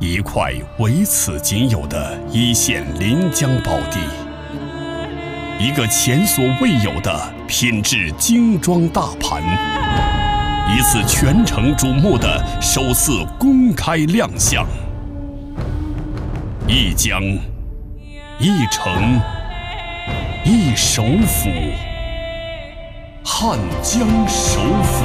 一块唯此仅有的一线临江宝地，一个前所未有的品质精装大盘，一次全城瞩目的首次公开亮相。一江一城一首府，汉江首府。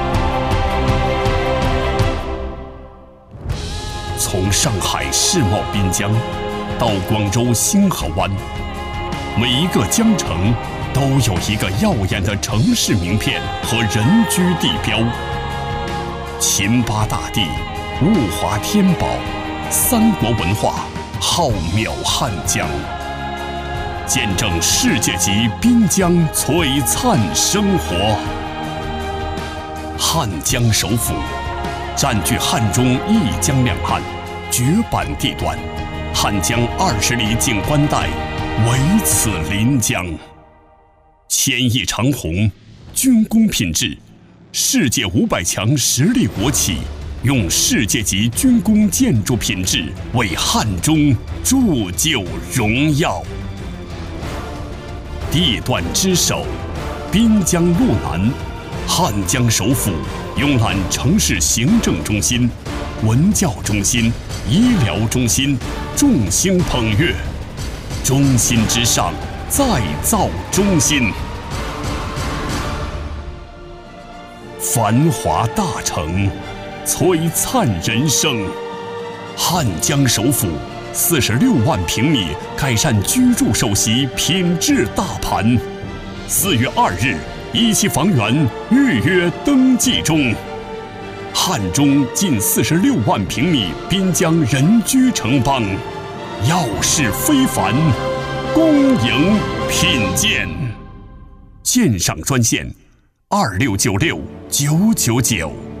从上海世贸滨江到广州星河湾，每一个江城都有一个耀眼的城市名片和人居地标。秦八大帝、物华天宝、三国文化浩渺汉江，见证世界级滨江璀璨生活。汉江首府占据汉中一江两岸绝版地段，汉江20里景观带唯此临江，千亿长虹，军工品质，世界500强实力国企用世界级军工建筑品质为汉中铸就荣耀。地段之首，滨江路南，汉江首府拥揽城市行政中心、文教中心、医疗中心，众星捧月，中心之上再造中心。繁华大城，璀璨人生。汉江首府46万平米改善居住首席品质大盘，4月2日一期房源预约登记中。汉中近46万平米滨江人居城邦，耀势非凡，恭迎品鉴。鉴赏专线：2696-999。